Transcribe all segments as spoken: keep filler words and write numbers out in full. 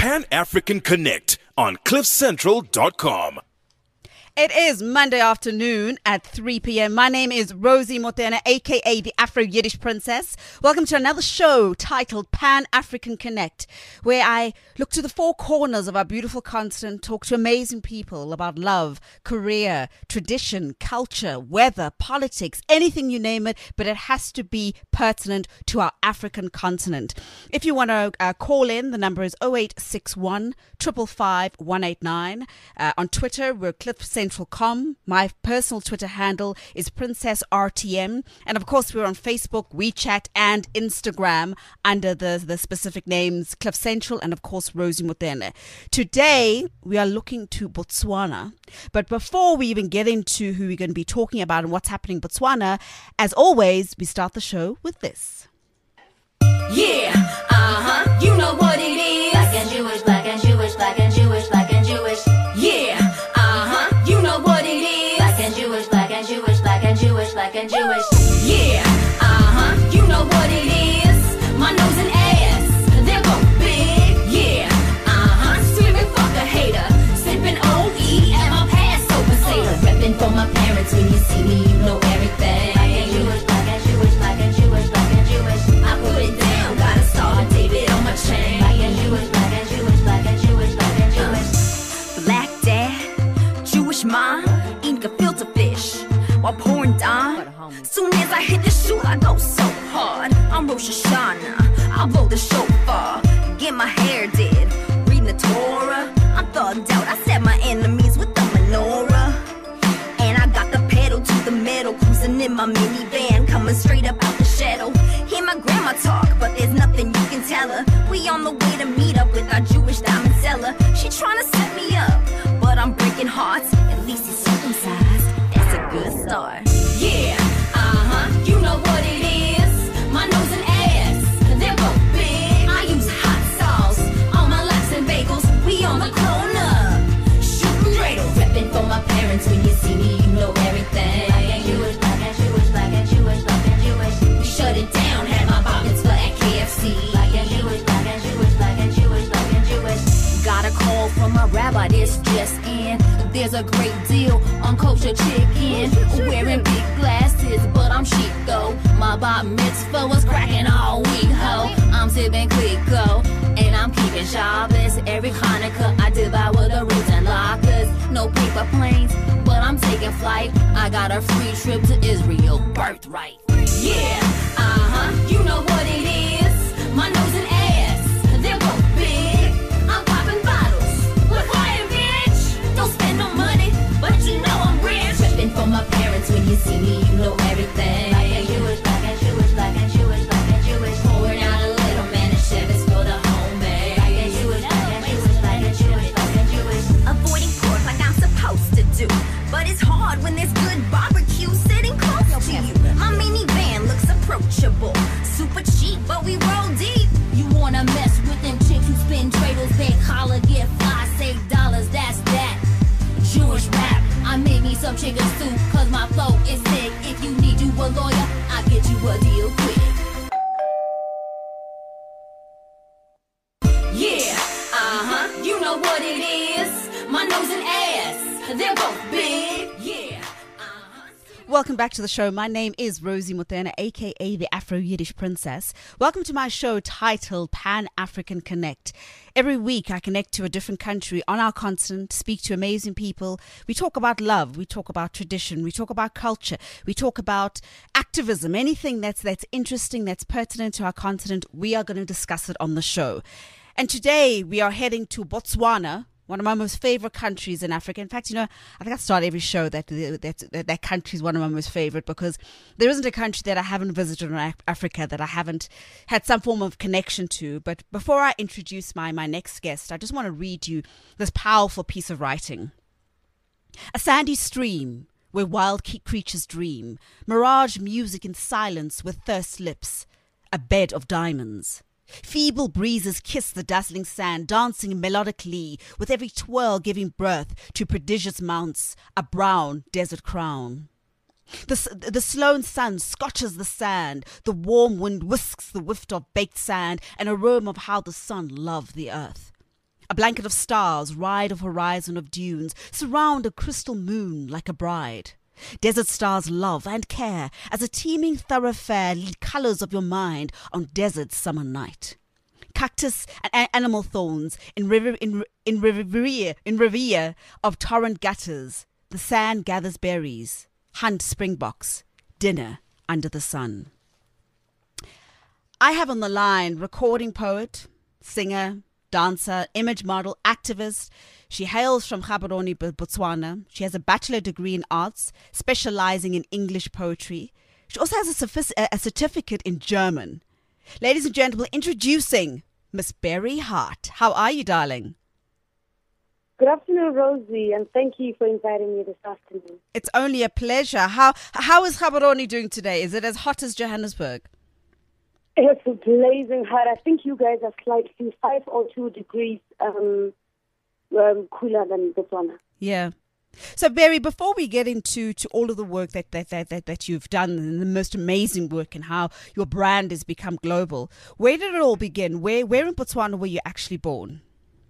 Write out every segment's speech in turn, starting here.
Pan African Connect on cliff central dot com. It is Monday afternoon at three p.m. My name is Rosie Motene, aka the Afro-Yiddish Princess. Welcome to another show titled Pan African Connect, where I look to the four corners of our beautiful continent, talk to amazing people about love, career, tradition, culture, weather, politics, anything you name it, but it has to be pertinent to our African continent. If you want to uh, call in, the number is oh eight six one, five five five, one eight nine. Uh, on Twitter, we're Cliff Central. Com. My personal Twitter handle is Princess R T M, and of course we're on Facebook, WeChat and Instagram under the, the specific names Cliff Central and of course Rosie Motene. Today we are looking to Botswana, but before we even get into who we're going to be talking about and what's happening in Botswana, as always we start the show with this. Yeah, uh-huh, you know what it is. Black and Jewish, black and Jewish, black and Jewish, black and Jewish. Yeah, uh-huh, you know what it is. Black and Jewish, black and Jewish, black and Jewish, black and Jewish. Yeah, uh-huh, you know what it is. My nose and ass, they're both big. Yeah, uh-huh, screaming fuck a hater. Sipping O E at my Passover Seder. Repping for my parents, when you see me, you know everything. Black and Jewish, black and Jewish, black and Jewish, black and Jewish. I put it down, got a star of David on my chain. Black and Jewish, black and Jewish, black and Jewish, black and Jewish. Black dad, Jewish mom, eating a filter fish while pouring down. Soon as I hit the shoot, I go so hard. I'm Rosh Hashanah, I blow the shofar, get my hair did, reading the Torah. I'm thugged out, I set my enemies with the menorah. And I got the pedal to the metal, cruising in my minivan, coming straight up out the shadow. Hear my grandma talk, but there's nothing you can tell her. We on the way to meet up with our Jewish diamond seller. She tryna set me up, but I'm breaking hearts. At least he's circumcised, that's a good start. Yeah, uh-huh, you know what it is. My nose and ass, they're both big. I use hot sauce on my laps and bagels. We on the corner, shooting dreidel. Repping for my parents, when you see me, you know everything. Black and Jewish, black and Jewish, black and Jewish, black and Jewish. We shut it down, had my pockets full at K F C. Black and Jewish, black and Jewish, black and Jewish, black and Jewish. Got a call from my rabbi, this just in. There's a great deal on kosher chicken. Wearing big glasses, but I'm chic though. My bar mitzvah was cracking all week, ho. I'm sipping Clico, and I'm keeping Shabbos. Every Hanukkah I devour the roots and lockers. No paper planes, but I'm taking flight. I got a free trip to Israel, birthright. Yeah, uh-huh, you know what it is. My nose and ass, they're both big. I'm popping bottles with quiet bitch. Don't spend no money, but you know I'm rich. Repping for my parents, when you see me, you know everything. Black and Jewish, black and Jewish, black and Jewish, black and Jewish. Pouring out a little man and Chevys for the homemade. Black and Jewish, black and Jewish, black and Jewish, black and Jewish. Avoiding pork like I'm supposed to do, but it's hard when there's good barbecue sitting close to you. My minivan looks approachable, super cheap, but we roll deep. You wanna mess with them chicks who spin dreidels, bank holla, get fly, save dollars, that's that. Jewish rap, I made me some chicken soup, cause my flow is sick. If you need you a lawyer, I'll get you a deal quick. Yeah, uh-huh, you know what it is. My nose and ass, they're both big. Yeah. Welcome back to the show. My name is Rosie Motene, aka the Afro-Yiddish Princess. Welcome to my show titled Pan African Connect. Every week I connect to a different country on our continent, speak to amazing people. We talk about love, we talk about tradition, we talk about culture, we talk about activism, anything that's that's interesting, that's pertinent to our continent. We are going to discuss it on the show. And today we are heading to Botswana, one of my most favorite countries in Africa. In fact, you know, I think I start every show that that, that that country is one of my most favorite, because there isn't a country that I haven't visited in Africa that I haven't had some form of connection to. But before I introduce my, my next guest, I just want to read you this powerful piece of writing. A sandy stream where wild creatures dream, mirage music in silence with thirst lips, a bed of diamonds. Feeble breezes kiss the dazzling sand, dancing melodically, with every twirl giving birth to prodigious mounts, a brown desert crown. The, the slow sun scotches the sand, the warm wind whisks the whiff of baked sand, an aroma of how the sun loved the earth. A blanket of stars ride a horizon of dunes, surround a crystal moon like a bride. Desert stars love and care as a teeming thoroughfare lead colours of your mind on desert summer night. Cactus and a- animal thorns in river in in riviera in riviera of torrent gutters. The sand gathers berries, hunt springboks, dinner under the sun. I have on the line recording poet, singer, dancer, image model, activist. She hails from Gaborone, Botswana. She has a bachelor degree in arts, specializing in English poetry. She also has a, sophic- a certificate in German. Ladies and gentlemen, introducing Miss Berry Hart. How are you, darling? Good afternoon, Rosie, and thank you for inviting me this afternoon. It's only a pleasure. How How is Gaborone doing today? Is it as hot as Johannesburg? It's blazing hot. I think you guys are slightly five or two degrees um, um, cooler than Botswana. Yeah. So, Berry, before we get into to all of the work that, that, that, that, that you've done and the most amazing work and how your brand has become global, where did it all begin? Where, where in Botswana were you actually born?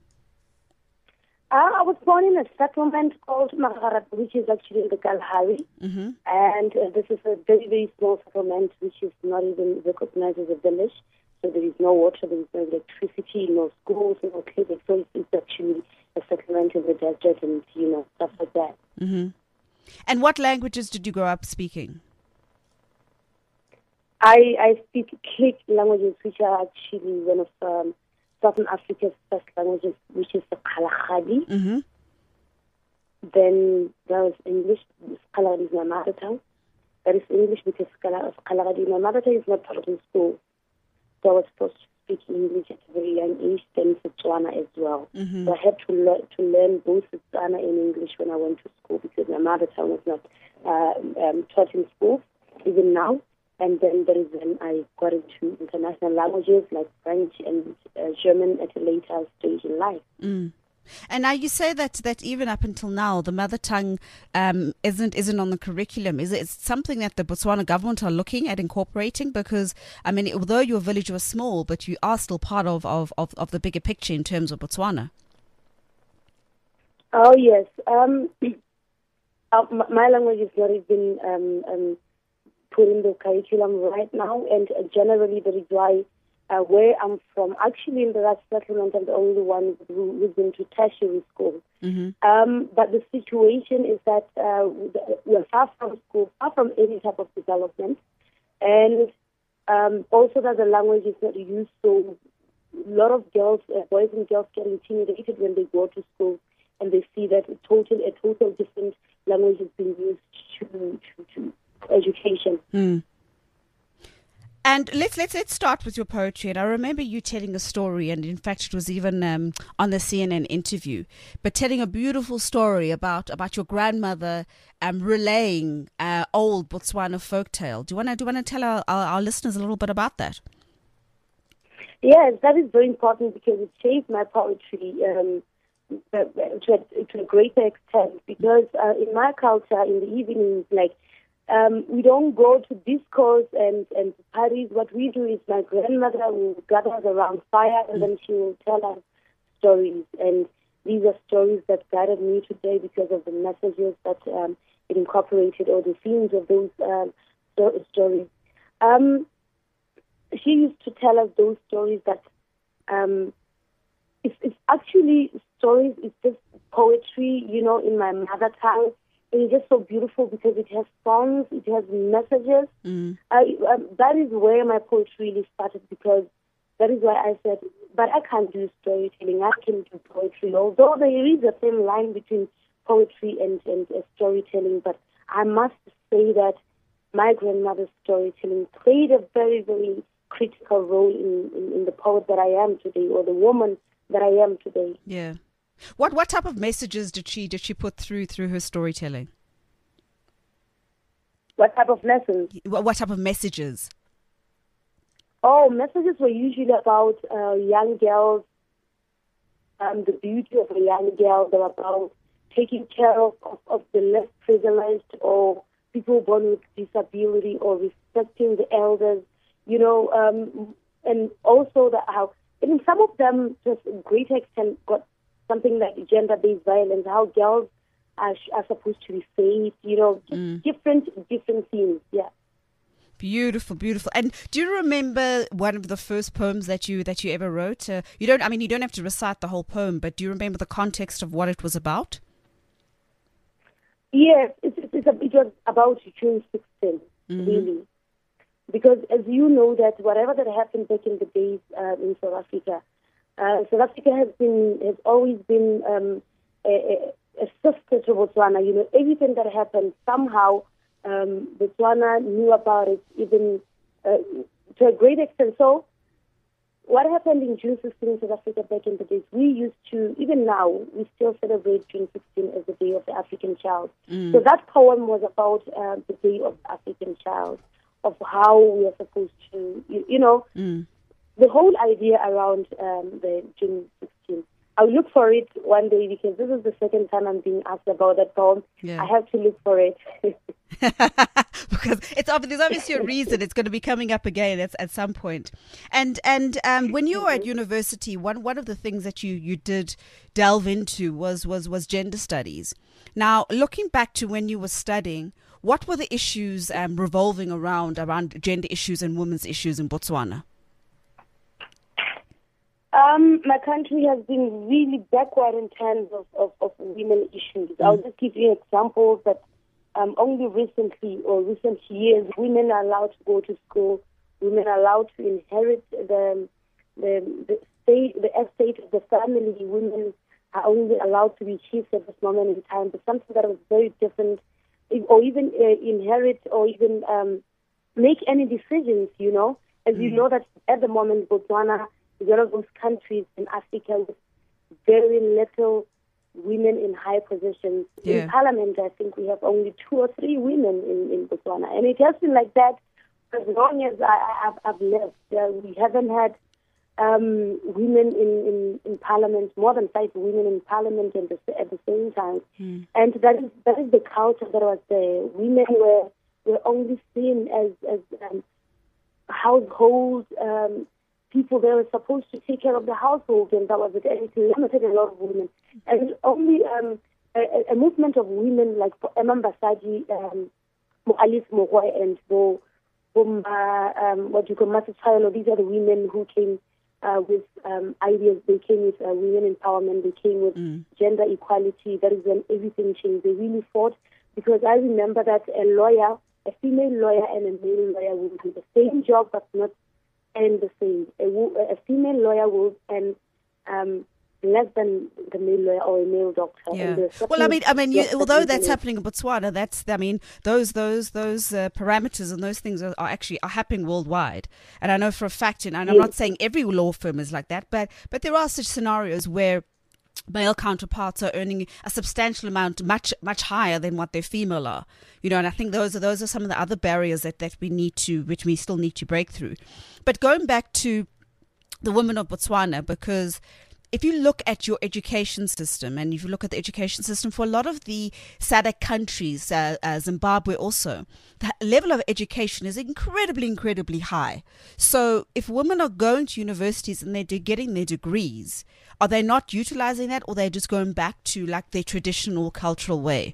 Uh, I was born in a settlement called Maharata, which is actually in the Kalahari. Mm-hmm. And uh, this is a very, very small settlement, which is not even recognized as a village. So there is no water, there is no electricity, no schools, no clinics. So it's, it's actually a settlement in the desert and, you know, stuff like that. Mm-hmm. And what languages did you grow up speaking? I, I speak Click languages, which are actually one of um, Southern Africa's first languages, which is the Kalahari. Mm-hmm. Then there was English. Kalahari is my mother tongue. That is English because Kalahari, my mother tongue, is not taught in school. So I was supposed to speak English at a very young age, then Setswana as well. Mm-hmm. So I had to, learn to learn both Setswana and English when I went to school because my mother tongue was not uh, um, taught in school, even now. And then there is when I got into international languages like French and uh, German at a later stage in life. Mm. And now you say that, that even up until now, the mother tongue um, isn't isn't on the curriculum. Is it something that the Botswana government are looking at incorporating? Because, I mean, although your village was small, but you are still part of, of, of, of the bigger picture in terms of Botswana. Oh, yes. Um, uh, my language is not even um, um, put in the curriculum right now, and uh, generally that is why uh, where I'm from, actually in the last settlement, I'm the only one who, who's been to tertiary school. Mm-hmm. Um, but the situation is that uh, we're far from school, far from any type of development, and um, also that the language is not used, so a lot of girls, uh, boys and girls get intimidated when they go to school and they see that a total, a total different language is being used to, to, to education. Mm. And let's let's let's start with your poetry. And I remember you telling a story, and in fact, it was even um, on the C N N interview. But telling a beautiful story about about your grandmother um, relaying uh, old Botswana folktale. Do you want to do you want to tell our, our, our listeners a little bit about that? Yes, that is very important because it shaped my poetry um, to, a, to a greater extent. Because uh, in my culture, in the evenings, like. Um, we don't go to discos and, and parties. What we do is my grandmother will gather us around fire and then she will tell us stories. And these are stories that guided me today because of the messages that um, it incorporated or the themes of those um, so- stories. Um, she used to tell us those stories that um, it's, it's actually stories, it's just poetry, you know, in my mother tongue. It's just so beautiful because it has songs, it has messages. Mm. I, um, that is where my poetry really started because that is why I said, but I can't do storytelling, I can do poetry. Although there is a thin line between poetry and, and uh, storytelling, but I must say that my grandmother's storytelling played a very, very critical role in, in, in the poet that I am today or the woman that I am today. Yeah. What what type of messages did she did she put through through her storytelling? What type of lessons? What, what type of messages? Oh, messages were usually about uh, young girls, um, the beauty of a young girl. They were about taking care of, of, of the less privileged or people born with disability or respecting the elders, you know, um, and also the, how in some of them, to a greater extent, got something like gender-based violence, how girls are, are supposed to be safe, you know, Mm. different, different themes, yeah. Beautiful, beautiful. And do you remember one of the first poems that you that you ever wrote? Uh, you don't. I mean, you don't have to recite the whole poem, but do you remember the context of what it was about? Yes, it's, it's a, it was about June sixteenth, Mhm. really. Because as you know that whatever that happened back in the days uh, in South Africa, uh, South Africa has been has always been um, a, a, a sister to Botswana. You know, everything that happened somehow um, Botswana knew about it, even uh, to a great extent. So, what happened in June sixteenth in South Africa back in the days? We used to, even now, we still celebrate June sixteenth as the Day of the African Child. Mm. So that poem was about uh, the Day of the African Child, of how we are supposed to, you, you know, Mm. the whole idea around um, the June sixteenth. I'll look for it one day because this is the second time I'm being asked about that poem. Yeah. I have to look for it. Because it's obvious, there's obviously a reason it's going to be coming up again at, at some point. And and um, when you were at university, one one of the things that you, you did delve into was, was was gender studies. Now, looking back to when you were studying, what were the issues um, revolving around around gender issues and women's issues in Botswana? Um, my country has been really backward in terms of, of, of women issues. Mm. I'll just give you examples that um, only recently or recent years, women are allowed to go to school, women are allowed to inherit the the, the state, the estate of the family. Women are only allowed to be chiefs at this moment in time, but something that was very different, or even uh, inherit or even um, make any decisions, you know. As you know that at the moment, Botswana is one of those countries in Africa with very little women in high positions. Yeah. In parliament, I think we have only two or three women in, in Botswana. And it has been like that as long as I, I've, I've lived. Uh, we haven't had um, women in, in, in parliament, more than five women in parliament at the, at the same time. Mm. And that is that is the culture that was there. Women were, were only seen as, as um, household um, people. They were supposed to take care of the household, and that was it. And it limited a lot of women. And only um, a, a movement of women like Emma Basadi, um, Alice Mogoy, and Bo, Bo uh, um, what you call Master Child, these are the women who came uh, with um, ideas. They came with uh, women empowerment. They came with Mm. gender equality. That is when everything changed. They really fought, because I remember that a lawyer, a female lawyer and a male lawyer will do the same job but not earn the same. A, wo- a female lawyer will earn um, less than the male lawyer or a male doctor. Yeah. And the Well, I mean, I mean, you, jobs that although we that's do- happening in Botswana, that's, I mean, those those those uh, parameters and those things are, are actually are happening worldwide. And I know for a fact, and I'm Yes. not saying every law firm is like that, but but there are such scenarios where male counterparts are earning a substantial amount, much much higher than what their female are. You know, and I think those are those are some of the other barriers that, that we need to, which we still need to break through. But going back to the women of Botswana, because if you look at your education system, and if you look at the education system for a lot of the S A D C countries, uh, uh, Zimbabwe also, the level of education is incredibly, incredibly high. So if women are going to universities and they're de- getting their degrees, are they not utilizing that, or they're just going back to like their traditional cultural way?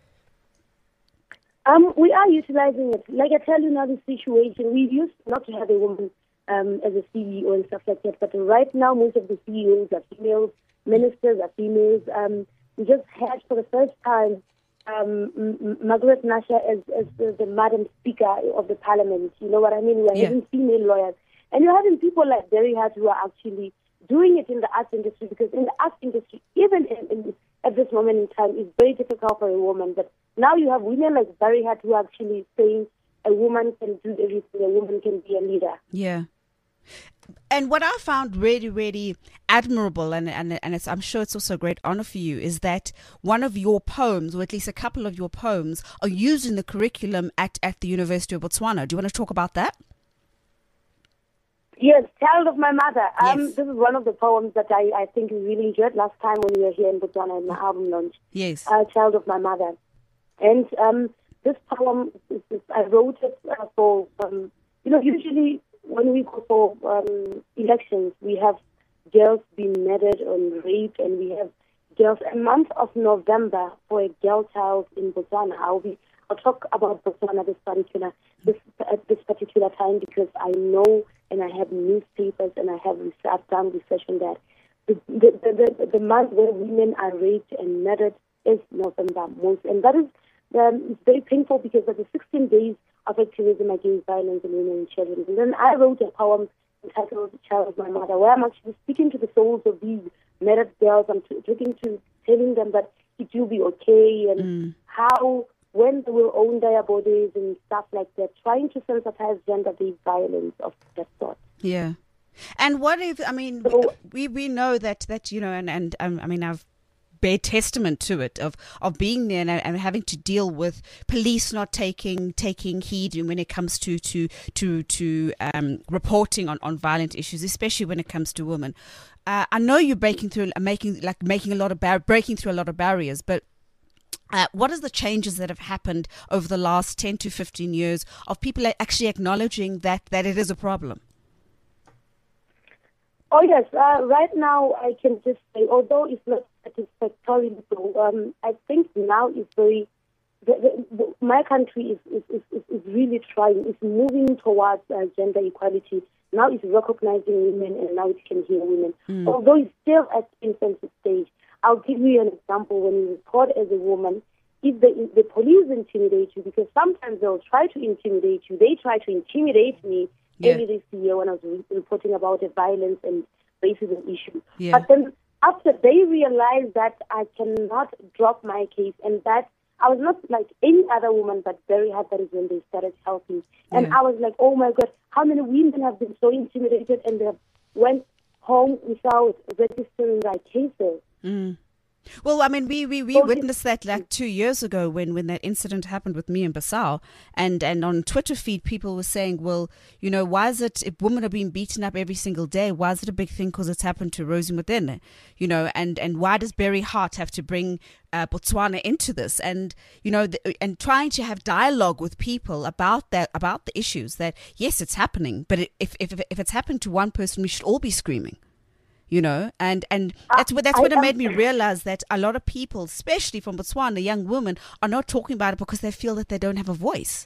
Um, we are utilizing it. Like I tell you now, the situation, we used not to have a woman um, as a C E O and stuff like that, but right now most of the C E Os are females, ministers are females. Um, we just had for the first time um, M- Margaret Nasher as, as the, the Madam Speaker of the Parliament. You know what I mean? We're Yeah. having female lawyers. And you're having people like Barry Hart who are actually doing it in the arts industry, because in the arts industry, even in, in, at this moment in time, it's very difficult for a woman. But now you have women like Barry Hart who are actually saying a woman can do everything, a woman can be a leader. Yeah. And what I found really, really admirable, and, and, and it's, I'm sure it's also a great honor for you, is that one of your poems, or at least a couple of your poems, are used in the curriculum at, at the University of Botswana. Do you want to talk about that? Yes, Child of My Mother. Um, Yes. This is one of the poems that I, I think we really enjoyed last time when we were here in Botswana at my album launch. Yes. Uh, Child of My Mother. And um, this poem, is, is, I wrote it uh, for, um, you know, usually when we go for um, elections, we have girls being murdered or raped, and we have girls. A month of November for a girl child in Botswana. I'll be. I'll talk about Botswana this particular this at this particular time because I know and I have newspapers and I have I've done research on that. The the, the, the, the month where women are raped and murdered is November most, and that is um, it's very painful because of the sixteen days of activism against violence in women and children. And then I wrote a poem entitled "The Child of My Mother," where I'm actually speaking to the souls of these murdered girls. I'm t- talking to telling them that it will be okay and Mm. how when they will own their bodies and stuff like that, trying to sensitize gender-based violence of that sort. Yeah. And what if, I mean, So- we we know that, that you know, and, and um, I mean, I've bear testament to it of, of being there and, and having to deal with police not taking taking heed when it comes to to to to um, reporting on, on violent issues, especially when it comes to women. Uh, I know you're breaking through, making like making a lot of bar- breaking through a lot of barriers, but Uh, what are the changes that have happened over the last ten to fifteen years of people actually acknowledging that, that it is a problem? Oh, yes. Uh, right now, I can just say, although it's not satisfactory, so, um, I think now is very, the, the, the, my country is, is, is, is really trying, it's moving towards uh, gender equality. Now it's recognizing women and now it can hear women. Mm. Although it's still at infancy stage. I'll give you an example. When you report as a woman, if the, if the police intimidate you, because sometimes they'll try to intimidate you. They try to intimidate me Yeah. early this year when I was re- reporting about a violence and racism issue. Yeah. But then after they realized that I cannot drop my case and that I was not like any other woman, but very hard, that is when they started helping. And Yeah. I was like, oh my God, how many women have been so intimidated and they have went home without registering their cases? Mm. Well, I mean, we, we, we So witnessed that like two years ago when, when that incident happened with me in Bissau. And, and on Twitter feed, people were saying, well, you know, why is it, if women are being beaten up every single day, why is it a big thing? Because it's happened to Rosie Motene, you know, and, and why does Barry Hart have to bring uh, Botswana into this? And, you know, the, and trying to have dialogue with people about that, about the issues that, yes, it's happening, but it, if, if, if it's happened to one person, we should all be screaming. You know, and, and that's what that's what it made me realize that a lot of people, especially from Botswana, young women, are not talking about it because they feel that they don't have a voice.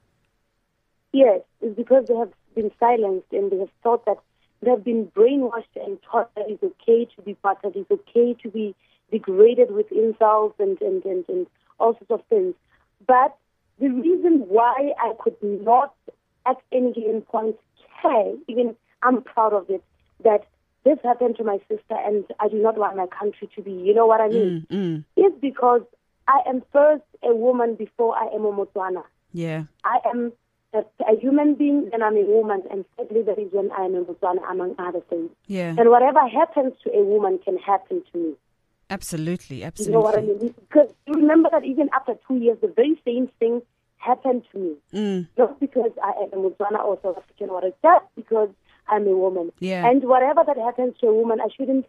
Yes, it's because they have been silenced and they have thought that they have been brainwashed and taught that it's okay to be battered, it's okay to be degraded with insults and, and, and, and all sorts of things. But the reason why I could not at any given point care, even I'm proud of it, that this happened to my sister and I do not want my country to be, you know what I mean? Mm, mm. It's because I am first a woman before I am a Motswana. Yeah. I am a, a human being, then I'm a woman, and thirdly, that is when I am a Motswana, among other things. Yeah. And whatever happens to a woman can happen to me. Absolutely. Absolutely. You know what I mean? Because you remember that even after two years, the very same thing happened to me. Mm. Not because I am a Motswana or South African or just because I'm a woman. Yeah. And whatever that happens to a woman, I shouldn't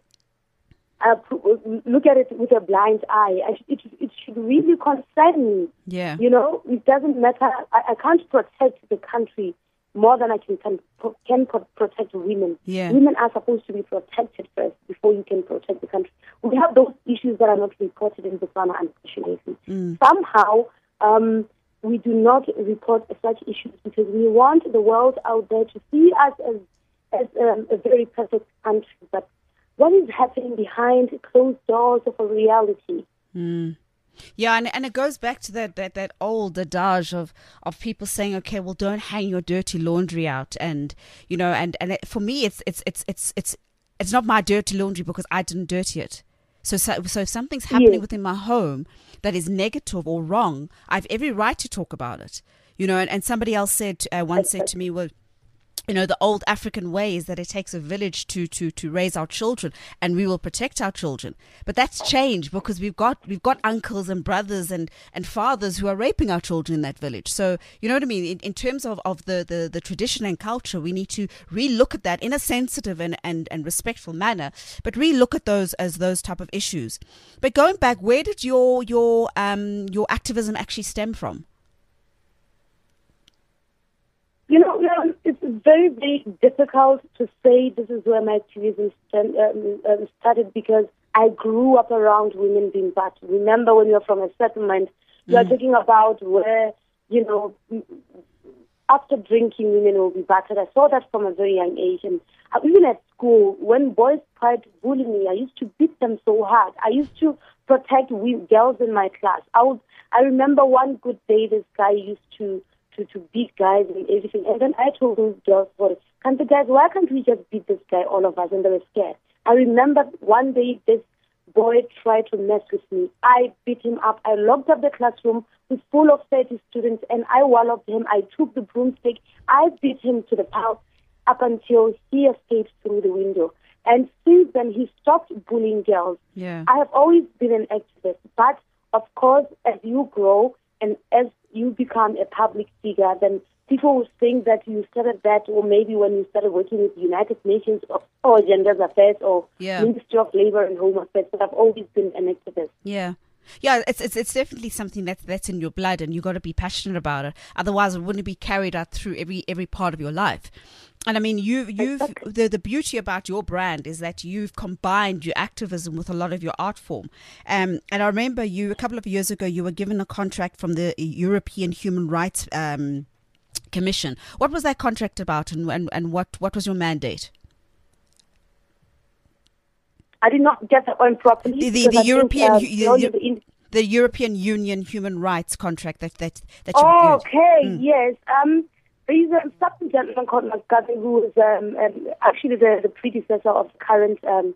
uh, look at it with a blind eye. I sh- it, it should really concern me. Yeah. You know, it doesn't matter. I, I can't protect the country more than I can can, can protect women. Yeah. Women are supposed to be protected first before you can protect the country. We have those issues that are not reported in Botswana, unfortunately. Mm. Somehow, um, we do not report such issues because we want the world out there to see us as as um, a very perfect country. But what is happening behind closed doors of a reality? Mm. Yeah, and and it goes back to that, that, that old adage of, of people saying, okay, well, don't hang your dirty laundry out, and you know, and and it, for me, it's it's it's it's it's it's not my dirty laundry because I didn't dirty it. So so, so if something's happening Yes. within my home that is negative or wrong, I have every right to talk about it. You know, and, and somebody else said uh, once said to me, well, you know, the old African way is that it takes a village to, to, to raise our children, and we will protect our children. But that's changed because we've got we've got uncles and brothers and, and fathers who are raping our children in that village. So, you know what I mean? In, in terms of, of the, the, the tradition and culture, we need to re-look at that in a sensitive and, and, and respectful manner, but re-look at those as those type of issues. But going back, where did your your um your activism actually stem from? You know, you know, it's very, very difficult to say this is where my activism stand, um, um, started because I grew up around women being battered. Remember when you're from a settlement, you're mm. talking about where, you know, after drinking, women will be battered. I saw that from a very young age. And even at school, when boys tried to bully me, I used to beat them so hard. I used to protect we, girls in my class. I would, I remember one good day, this guy used to, to, to beat guys and everything. And then I told those girls, well, can't the guys, why can't we just beat this guy, all of us? And they were scared. I remember one day this boy tried to mess with me. I beat him up. I locked up the classroom with full of thirty students, and I walloped him. I took the broomstick. I beat him to the pulse up until he escaped through the window. And since then, he stopped bullying girls. Yeah. I have always been an activist. But, of course, as you grow and as you become a public figure, then people will think that you started that, or maybe when you started working with the United Nations or, or Gender Affairs or yeah. Ministry of Labor and Home Affairs, but I've always been an activist. Yeah. Yeah, it's it's it's definitely something that's that's in your blood, and you got to be passionate about it. Otherwise, it wouldn't be carried out through every every part of your life. And I mean, you you've exactly. the the beauty about your brand is that you've combined your activism with a lot of your art form. Um, and I remember you a couple of years ago, you were given a contract from the European Human Rights um, Commission. What was that contract about, and and, and what, what was your mandate? I did not get that one properly. The, the, the European think, uh, the, the, in- the European Union Human Rights contract that that that you Oh, reviewed. okay, Mm. yes. Um, there's a certain gentleman called Muscati who is um, um, actually the, the predecessor of the current um,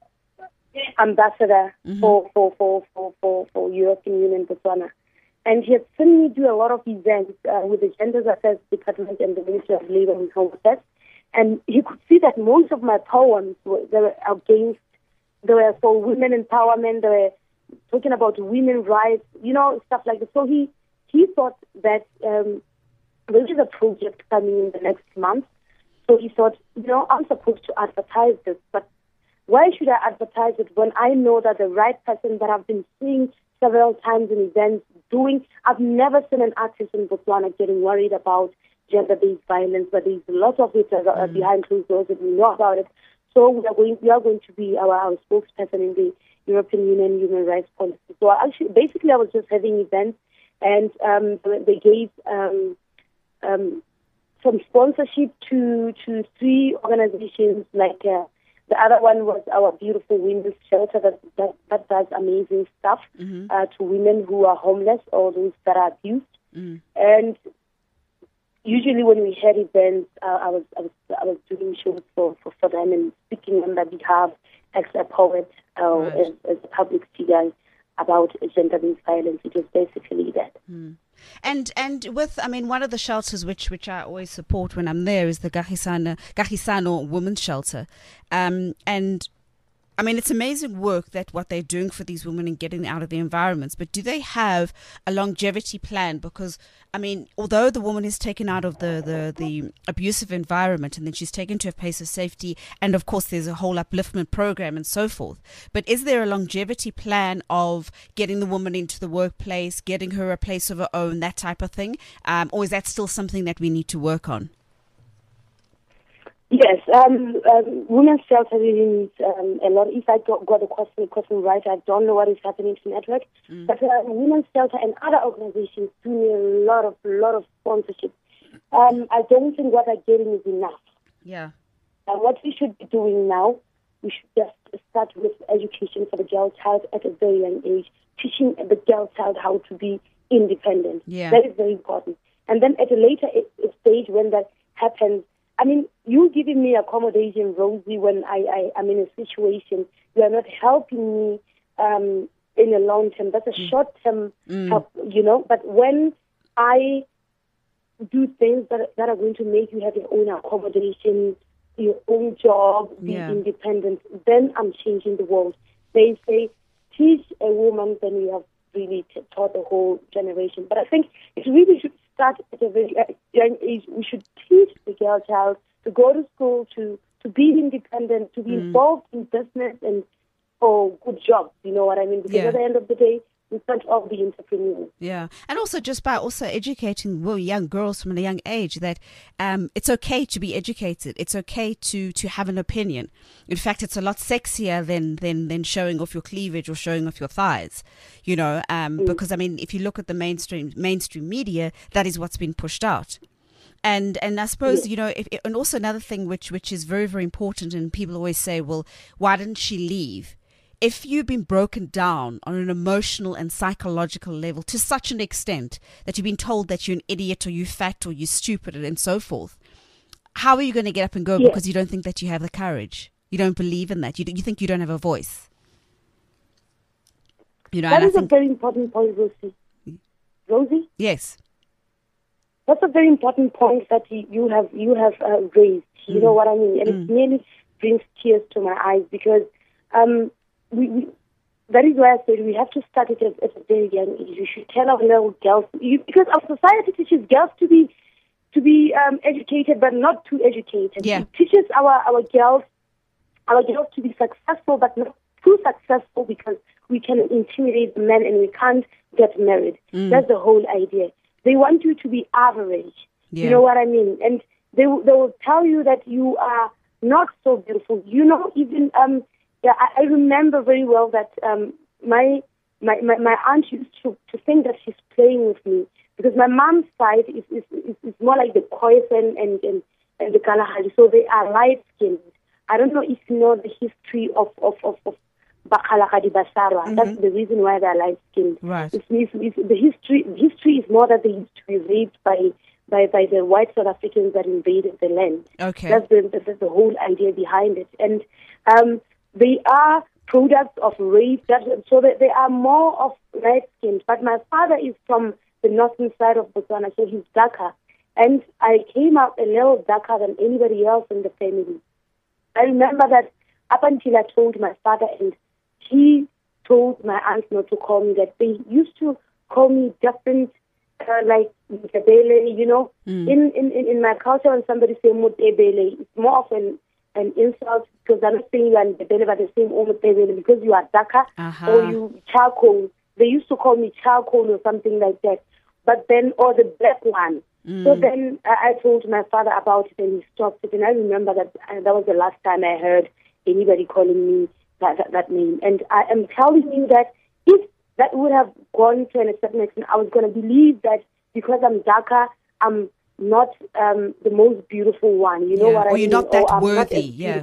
ambassador mm-hmm. for, for, for, for, for, for European Union Botswana. And he had seen me do a lot of events uh, with the Gender Affairs Department and the Ministry of Labor and Home Affairs. And he could see that most of my poems were, they were against, they were for women empowerment, they were talking about women's rights, you know, stuff like that. So he, he thought that um, there is a project coming in the next month. So he thought, you know, I'm supposed to advertise this, but why should I advertise it when I know that the right person that I've been seeing several times in events doing, I've never seen an artist in Botswana getting worried about gender-based violence, but there's a lot of it uh, mm. behind closed doors and we know about it. So we are going, we are going to be our, our spokesperson in the European Union Human Rights Policy. So actually, basically, I was just having events, and um, they gave um, um, some sponsorship to to three organizations. Like uh, the other one was our beautiful women's shelter that that, that does amazing stuff mm-hmm. uh, to women who are homeless or those that are abused. Mm. And usually, when we had events, uh, I was I was I was doing shows for, for, for them and speaking on their behalf as a poet, uh, right. as, as a public figure about gender-based violence. It was basically that. Mm. And and with, I mean, one of the shelters which which I always support when I'm there is the Kagisano, Kagisano Women's Shelter. Um, and I mean, it's amazing work that what they're doing for these women and getting out of the environments. But do they have a longevity plan? Because, I mean, although the woman is taken out of the, the, the abusive environment and then she's taken to a place of safety, and of course there's a whole upliftment program and so forth. But is there a longevity plan of getting the woman into the workplace, getting her a place of her own, that type of thing? Um, or is that still something that we need to work on? Yes, um, um, women's shelter really needs um, a lot. If I got, got the question, question right, I don't know what is happening to network. Mm. But uh, women's shelter and other organizations do need a lot of, lot of sponsorship. Um, I don't think what they're getting is enough. Yeah. Uh, what we should be doing now, we should just start with education for the girl child at a very young age, teaching the girl child how to be independent. Yeah. That is very important. And then at a later stage when that happens, I mean, you giving me accommodation, Rosie, when I, I, I'm in a situation, you are not helping me um, in the long term. That's a mm. short term mm. help, you know. But when I do things that, that are going to make you have your own accommodation, your own job, be yeah. independent, then I'm changing the world. They say, teach a woman, then you have really t- taught the whole generation. But I think it really should start at a very young age. We should teach the girl child to go to school, to, to be independent, to be mm. involved in business and for good jobs. You know what I mean? Because yeah. at the end of the day, in front of the entrepreneurs. Yeah, and also just by also educating well, young girls from a young age that um, it's okay to be educated. It's okay to, to have an opinion. In fact, it's a lot sexier than, than, than showing off your cleavage or showing off your thighs, you know, um, mm. because, I mean, if you look at the mainstream mainstream media, that is what's been pushed out. And and I suppose, you know, if, and also another thing which, which is very, very important, and people always say, well, why didn't she leave? If you've been broken down on an emotional and psychological level to such an extent that you've been told that you're an idiot or you're fat or you're stupid and so forth, how are you going to get up and go yeah. because you don't think that you have the courage? You don't believe in that. You, you think you don't have a voice. You know, that and is I think, a very important point, Rosie. Rosie? Yes. That's a very important point that you, you have you have uh, raised. You mm. know what I mean? And mm. it really brings tears to my eyes because... Um, We, we, that is why I said we have to start it at, at a very young age. We should tell our little girls, you, because our society teaches girls to be to be um, educated, but not too educated. Yeah. It teaches our, our girls our girls to be successful, but not too successful because we can intimidate the men and we can't get married. Mm. That's the whole idea. They want you to be average. Yeah. You know what I mean? And they they will tell you that you are not so beautiful. You know, even um. Yeah, I, I remember very well that um, my, my my my aunt used to, to think that she's playing with me because my mom's side is is, is, is more like the Khoisan and, and, and the Kalahari, so they are light skinned. I don't know if you know the history of of of, of Bakhalahadi Basara. Mm-hmm. That's the reason why they're light skinned. Right. It's, it's, it's, the history the history is more that they used to be raped by by, by the white South Africans that invaded the land. Okay. That's the that's the whole idea behind it. And um they are products of race, that, so that they are more of light-skinned. But my father is from the northern side of Botswana, so he's darker. And I came out a little darker than anybody else in the family. I remember that up until I told my father, and he told my aunt not to call me that. They used to call me different, uh, like Mutebele, you know. Mm. In, in, in my culture, when somebody say Mutebele, it's more of an an insult because they're not saying you are in the belly, but they're saying oh, because you are darker uh-huh. or you charcoal. They used to call me charcoal or something like that. But then, or the black one. Mm. So then I, I told my father about it and he stopped it. And I remember that uh, that was the last time I heard anybody calling me that, that, that name. And I am telling you that if that would have gone to a certain extent, I was going to believe that because I'm darker, I'm not um, the most beautiful one, you know yeah. what I or mean? Or you're not that or worthy, not yeah.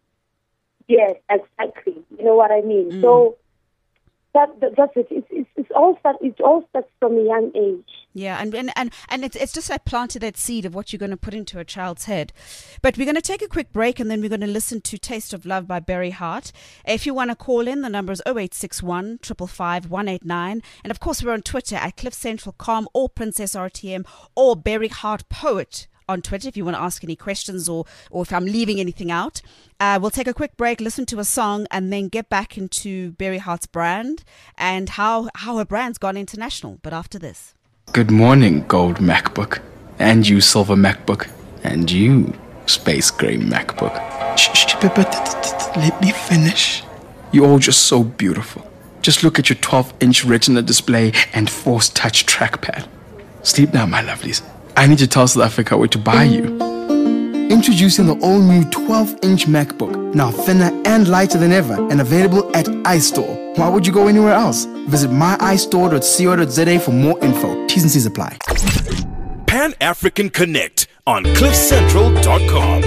Yes, exactly. You know what I mean? Mm. So that, that that's it. It's, it's, it's all start, it all starts from a young age. Yeah, and and, and, and it's, it's just like planted that seed of what you're going to put into a child's head. But we're going to take a quick break and then we're going to listen to Taste of Love by Barry Hart. If you want to call in, the number is oh eight six one, five five five, one eight nine. And of course, we're on Twitter at Cliff Central Com or Princess R T M or Barry Hart Poet on Twitter if you want to ask any questions or, or if I'm leaving anything out. Uh, we'll take a quick break, listen to a song, and then get back into Barry Hart's brand and how, how her brand's gone international. But after this. Good morning, gold MacBook, and you silver MacBook, and you space gray MacBook. Shh, shh, but, but let me finish. You're all just so beautiful. Just look at your twelve-inch Retina display and Force Touch trackpad. Sleep now, my lovelies. I need to tell South Africa where to buy you. Introducing the all-new twelve-inch MacBook, now thinner and lighter than ever, and available at iStore. Why would you go anywhere else? Visit my i store dot co dot za for more info. T's and C's apply. Pan African Connect on cliff central dot com.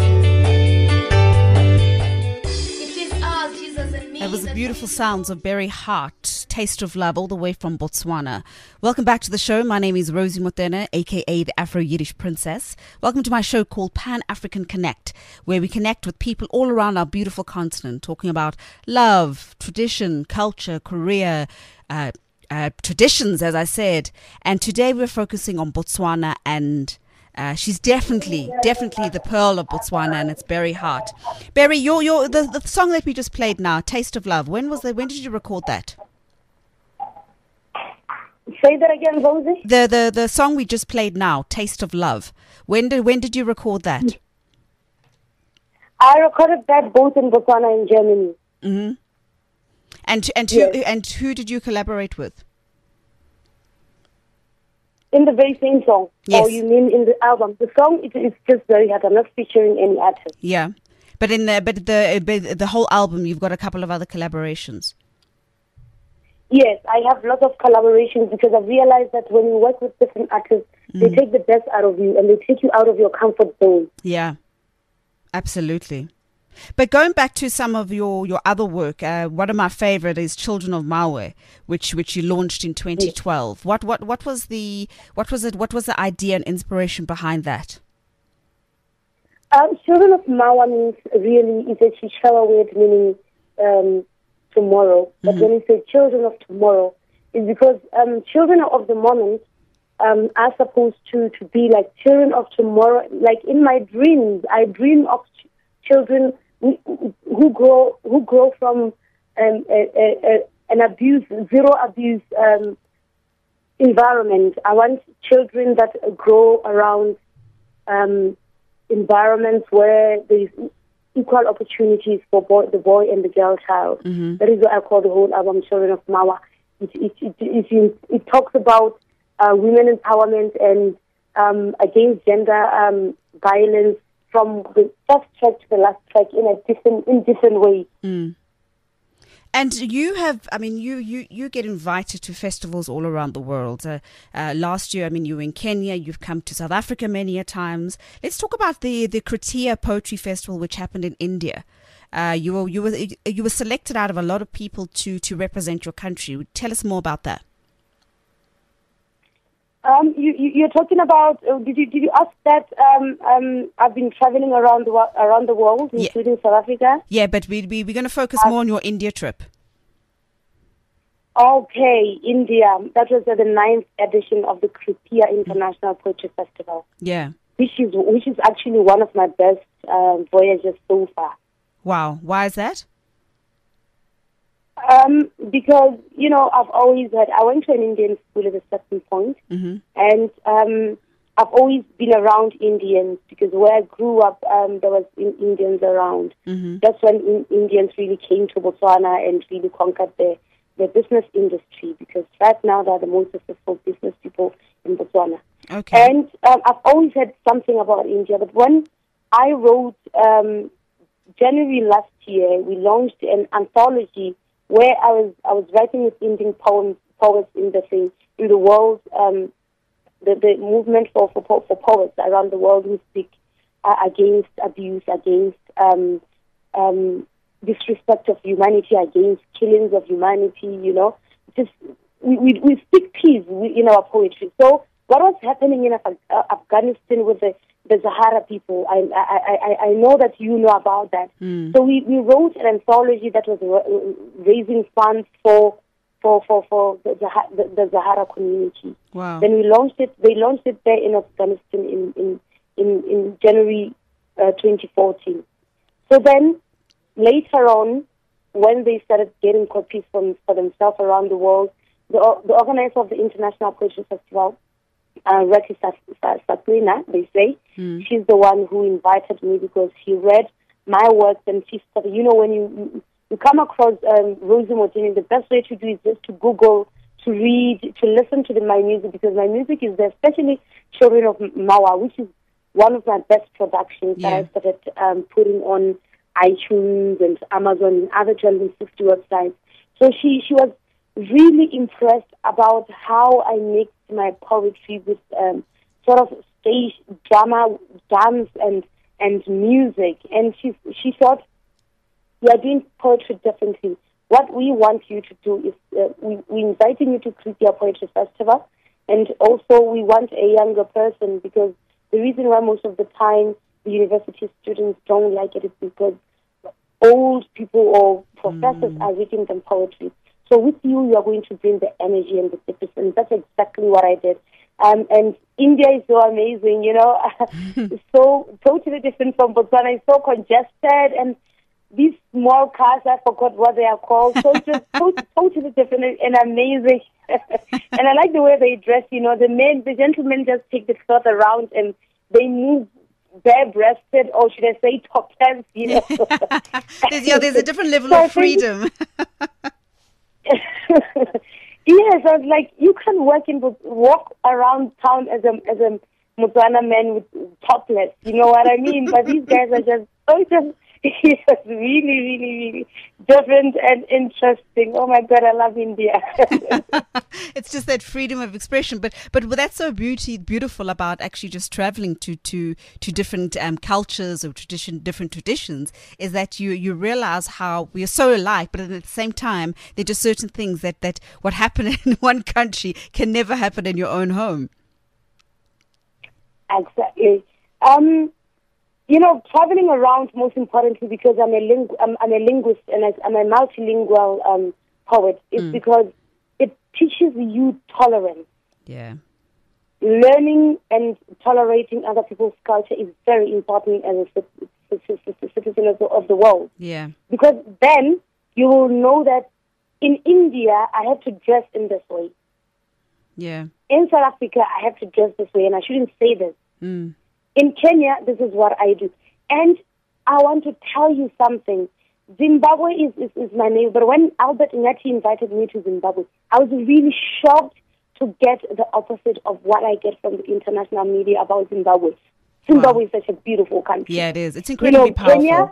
That was the beautiful sounds of Barry Hart, Taste of Love, all the way from Botswana. Welcome back to the show. My name is Rosie Motena, a k a the Afro-Yiddish Princess. Welcome to my show called Pan African Connect, where we connect with people all around our beautiful continent, talking about love, tradition, culture, career, uh, uh, traditions, as I said. And today we're focusing on Botswana and Uh, she's definitely, definitely the pearl of Botswana, and it's Barry Hart. Barry, your your the, the song that we just played now, "Taste of Love." When was that? When did you record that? Say that again, Rosie. The the the song we just played now, "Taste of Love." When did when did you record that? I recorded that both in Botswana and Germany. Mm-hmm. And and who Yes. and who did you collaborate with? In the very same song. Yes. Or you mean in the album? The song it is just very hard. I'm not featuring any artist. Yeah, but in the but the but the whole album, you've got a couple of other collaborations. Yes, I have lots of collaborations because I've realized that when you work with different artists, they take the best out of you and they take you out of your comfort zone. Yeah, absolutely. But going back to some of your, your other work, uh, one of my favorite is Children of Mawe, which which you launched in twenty twelve. What what what was the what was it? What was the idea and inspiration behind that? Um, Children of Mawa means really is a Chichewa word meaning um, tomorrow. But when you say children of tomorrow, it's because um, children of the moment um, are supposed to, to be like children of tomorrow. Like in my dreams, I dream of ch- children who, who grow who grow from um, a, a, a, an abuse, zero abuse um, environment. I want children that grow around um, environments where there is equal opportunities for boy, the boy and the girl child. Mm-hmm. That is what I call the whole album, Children of Mawa. It it it, it, it, it talks about uh, women empowerment and um, against gender um, violence from the first track to the last track in a different in different ways. Mm. And you have, I mean, you, you, you get invited to festivals all around the world. Uh, uh, last year, I mean, you were in Kenya, you've come to South Africa many a times. Let's talk about the, the Kritia Poetry Festival, which happened in India. Uh, you were you were you were selected out of a lot of people to, to represent your country. Tell us more about that. Um, you, you, you're talking about. Uh, did you did you ask that? Um, um, I've been traveling around the wo- around the world, Yeah. including South Africa. Yeah, but we, we, we're going to focus Uh, more on your India trip. Okay, India. That was at the ninth edition of the Kritia International Poetry Festival, Yeah. which is which is actually one of my best um, voyages so far. Wow. Why is that? Um, because, you know, I've always had, I went to an Indian school at a certain point, Mm-hmm. and um, I've always been around Indians because where I grew up, um, there was in, Indians around. Mm-hmm. That's when in, Indians really came to Botswana and really conquered the, the business industry, because right now they're the most successful business people in Botswana. Okay. And um, I've always had something about India, but when I wrote, um, January last year, we launched an anthology where I was I was writing with Indian poems, poets in the thing, in the world, um, the the movement for, for for poets around the world who speak uh, against abuse, against um, um, disrespect of humanity, against killings of humanity. You know, just we we, we speak peace in our poetry. So what was happening in Af- uh, Afghanistan with the the Sahara people, I, I I I know that you know about that. Mm. So we, we wrote an anthology that was ra- raising funds for for for, for the, the, the Sahara community. Wow. Then we launched it. They launched it there in Afghanistan in in in, in January uh, twenty fourteen. So then later on, when they started getting copies from for themselves around the world, the the organizer of the International Poetry Festival, Uh, Raki Saklina, they say. Mm. She's the one who invited me because she read my works and she started, you know, when you, you, you come across um, Rosie Motini, the best way to do is just to Google, to read, to listen to the, my music, because my music is there, especially Children of Mawa, which is one of my best productions Yeah. that I started um, putting on iTunes and Amazon and other two hundred fifty websites. So she, she was really impressed about how I mixed my poetry with um, sort of stage drama, dance, and and music. And she she thought, you are doing poetry differently. What we want you to do is uh, we we inviting you to Kritia Poetry Festival, and also we want a younger person, because the reason why most of the time the university students don't like it is because old people or professors Mm. are reading them poetry. So with you, you are going to bring the energy and the purpose, and that's exactly what I did. Um, and India is so amazing, you know, it's so totally different from Botswana. It's so congested, and these small cars, I forgot what they are called. So it's just to- totally different and amazing. And I like the way they dress, you know, the men, the gentlemen just take the cloth around and they move bare-breasted, or should I say topless, you know. there's, yeah, there's a different level So I of think- freedom. I was like, you can work in walk around town as a as a Motswana man with topless. You know what I mean? But these guys are just so just it's just really, really, really different and interesting. Oh my God, I love India. It's just that freedom of expression. But but that's so beauty beautiful about actually just traveling to to to different um, cultures or tradition, different traditions, is that you you realize how we are so alike, but at the same time, there are just certain things that that what happened in one country can never happen in your own home. Exactly. Um. You know, traveling around, most importantly, because I'm a ling- I'm, I'm a linguist and I'm a multilingual um, poet, is mm. because it teaches you tolerance. Yeah. Learning and tolerating other people's culture is very important as a citizen of the, of the world. Yeah. Because then you will know that in India, I have to dress in this way. Yeah. In South Africa, I have to dress this way, and I shouldn't say this. Mm. In Kenya, this is what I do. And I want to tell you something. Zimbabwe is, is, is my name, but when Albert Ngati invited me to Zimbabwe, I was really shocked to get the opposite of what I get from the international media about Zimbabwe. Zimbabwe wow. is such a beautiful country. Yeah, it is. It's incredibly you know, powerful. Kenya,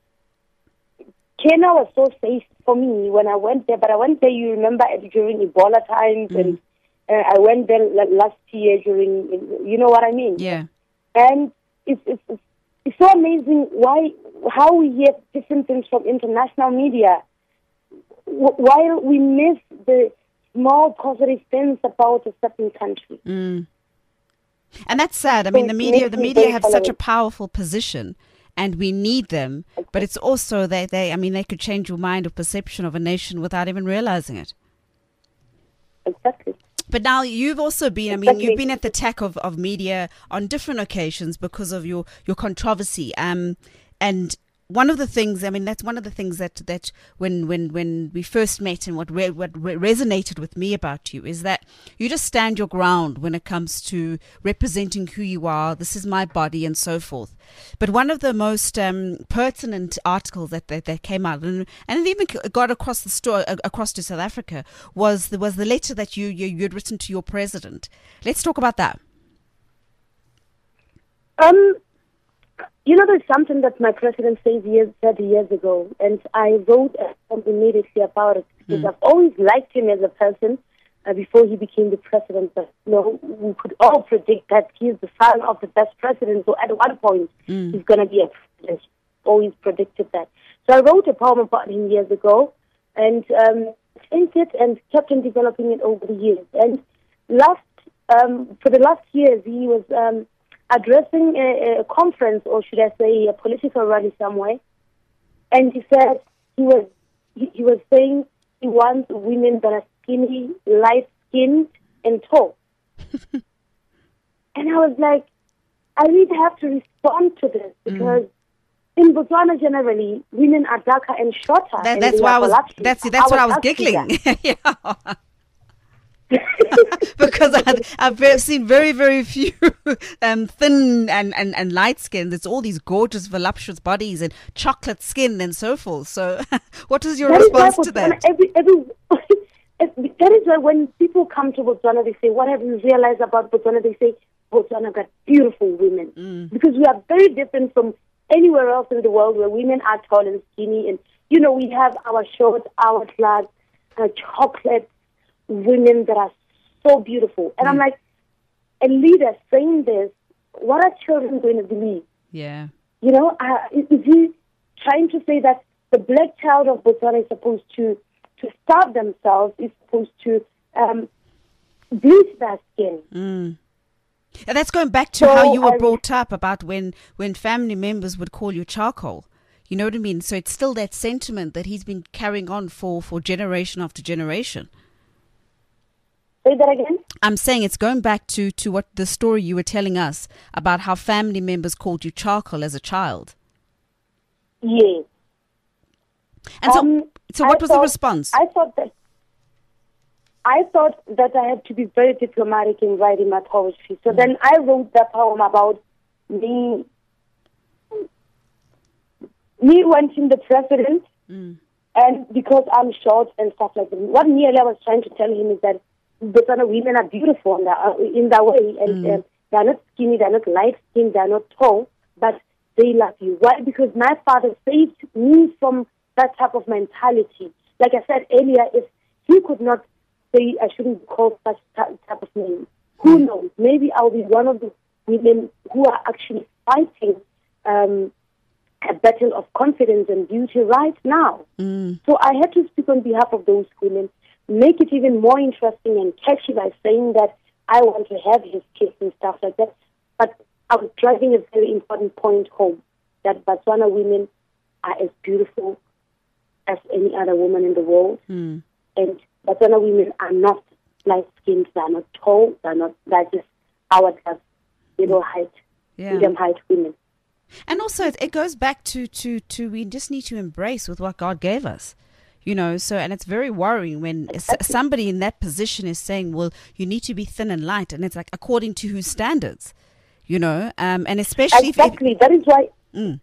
Kenya was so safe for me when I went there, but I went there, you remember, during Ebola times, mm. and uh, I went there last year during, you know what I mean? Yeah. And it's, it's, it's so amazing why how we hear different things from international media while we miss the small positive things about a certain country. Mm. And that's sad. I mean, the media the media have such a powerful position, and we need them. Okay. But it's also they, they I mean, they could change your mind or perception of a nation without even realizing it. Exactly. But now you've also been, I mean, exactly. you've been at the tack of, of media on different occasions because of your, your controversy. Um, and one of the things, I mean, that's one of the things that, that when, when, when we first met and what, re- what re- resonated with me about you is that you just stand your ground when it comes to representing who you are. This is my body and so forth. But one of the most um, pertinent articles that, that, that came out, and, and it even got across the store, across to South Africa, was the, was the letter that you, you, you had written to your president. Let's talk about that. Um. You know, there's something that my president said years, said years ago, and I wrote something immediately about it because mm. I've always liked him as a person uh, before he became the president. But you know, we could all predict that he's the son of the best president, so at one point mm. he's going to be a president. Always predicted that. So I wrote a poem about him years ago, and um, changed it and kept on developing it over the years. And last, um, for the last years, he was. Um, addressing a, a conference, or should I say a political rally somewhere, and he said he was he, he was saying he wants women that are skinny, light-skinned, and tall. And I was like, I really have to respond to this because mm. in Botswana generally, women are darker and shorter. That, and that's why I was. That's that's what I was giggling. Yeah. Because I, I've seen very, very few um, thin and, and, and light skin. There's all these gorgeous, voluptuous bodies and chocolate skin and so forth. So, what is your that response is to that? Every, every, that is why when people come to Botswana, they say, "What have you realized about Botswana?" They say, "Botswana got beautiful women," mm. because we are very different from anywhere else in the world where women are tall and skinny, and you know we have our short, hourglass, uh, chocolate. Women that are so beautiful. And mm. I'm like, a leader saying this, what are children going to believe? Yeah. You know, uh, is, is he trying to say that the black child of Botswana is supposed to, to starve themselves, is supposed to um, bleach their skin? Mm. And that's going back to so how you were I, brought up about when, when family members would call you charcoal. You know what I mean? So it's still that sentiment that he's been carrying on for, for generation after generation. Say that again? I'm saying it's going back to, to what the story you were telling us about how family members called you charcoal as a child. Yes. And so, um, so what I was thought, the response? I thought that I thought that I had to be very diplomatic in writing my poetry. So mm. then I wrote that poem about me, me wanting the president. Mm. And because I'm short and stuff like that, what nearly I was trying to tell him is that Botswana women are beautiful in that, in that way, and Mm. um, they are not skinny, they are not light skinned, they are not tall, but they love you. Why? Because my father saved me from that type of mentality. Like I said earlier, if he could not say I shouldn't be called such ty- type of name, who knows? Maybe I'll be one of the women who are actually fighting um, a battle of confidence and beauty right now. Mm. So I had to speak on behalf of those women, make it even more interesting and catchy by saying that I want to have his kids and stuff like that. But I was driving a very important point home, that Botswana women are as beautiful as any other woman in the world. Mm. And Botswana women are not light-skinned, they are not tall, they are not, they're just hourglass, middle height, Yeah. medium height women. And also, it, it goes back to, to, to we just need to embrace with what God gave us. You know, so, and it's very worrying when s- somebody in that position is saying, well, you need to be thin and light. And it's like, according to whose standards? You know, um, and especially Exactly. That is why. if... Mm,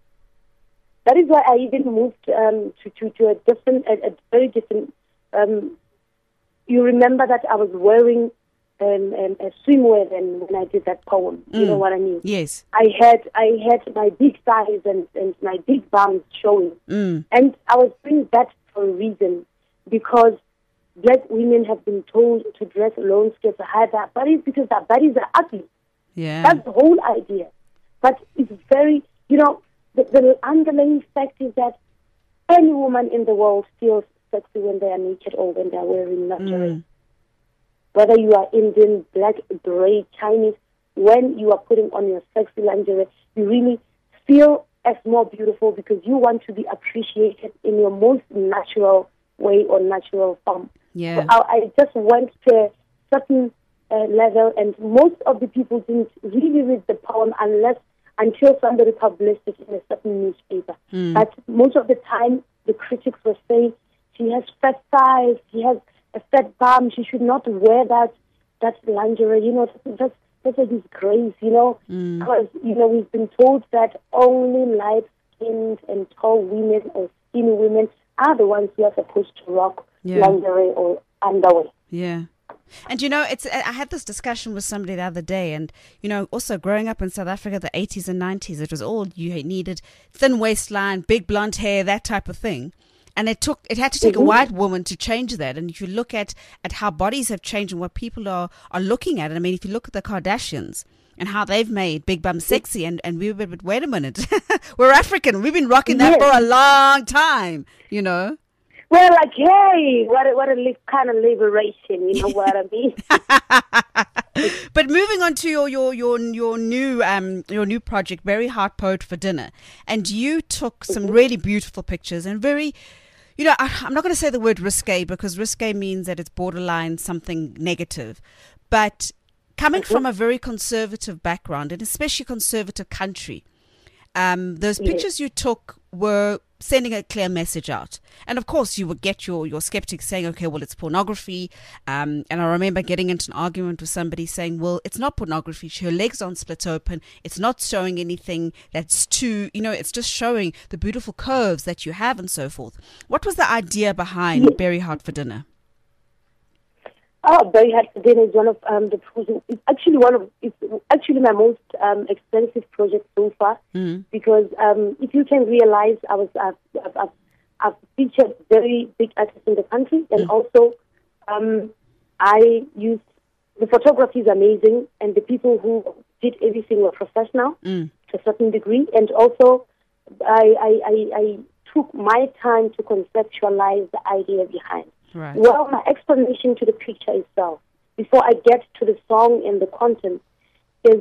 That is why I even moved um, to, to to a different, a, a very different. Um, you remember that I was wearing um, um, a swimwear then when I did that poem. You Mm. know what I mean? yes. I had I had my big thighs and, and my big bums showing, Mm, and I was doing that for a reason, because black women have been told to dress long skirts to hide their bodies because their bodies are ugly. yeah. That's the whole idea. But it's very, you know, the, the underlying fact is that any woman in the world feels sexy when they are naked or when they are wearing lingerie. Mm, Whether you are Indian, black, gray, Chinese, when you are putting on your sexy lingerie, you really feel as more beautiful because you want to be appreciated in your most natural way or natural form. yeah. So I, I just went to a certain uh, level, and most of the people didn't really read the poem unless until somebody published it in a certain newspaper. Mm. But most of the time, the critics were saying she has fat thighs, she has a fat bum, she should not wear that that lingerie. You know, that's that's a disgrace. You know, Mm. because you know we've been told that only light-skinned and tall women or skinny women are the ones who are supposed to rock Yeah. lingerie or underwear. Yeah. And you know, it's I had this discussion with somebody the other day, and you know, also growing up in South Africa, the eighties and nineties, it was all you needed: thin waistline, big blonde hair, that type of thing. And it took it had to take a white woman to change that. And if you look at, at how bodies have changed and what people are, are looking at, I mean, if you look at the Kardashians and how they've made big bum sexy, and, and we were, but wait a minute, we're African, we've been rocking that Yes. for a long time, you know. Well, like, hey, what a, what a li- kind of liberation, you know what I mean? But moving on to your your your your new um your new project, Very Heart Poet for Dinner, and you took some really beautiful pictures and very, you know, I, I'm not going to say the word risque because risque means that it's borderline something negative, but coming from a very conservative background and especially conservative country, um, those Yes. pictures you took were sending a clear message out. And of course, you would get your, your skeptics saying, okay, well, it's pornography. Um, and I remember getting into an argument with somebody saying, well, it's not pornography. Her legs aren't split open. It's not showing anything that's too, you know, it's just showing the beautiful curves that you have and so forth. What was the idea behind Yes. Very Hard for Dinner? Oh, Very Hard for Dinner is one of um, the projects. It's actually one of it's actually my most um, expensive project so far, Mm. because um, if you can realize, I was I've, I've, I've, I've featured very big artists in the country, and Mm. also um, I used the photography is amazing, and the people who did everything were professional Mm. to a certain degree, and also I I, I, I took my time to conceptualize the idea behind. Right. Well, my explanation to the picture itself, before I get to the song and the content, is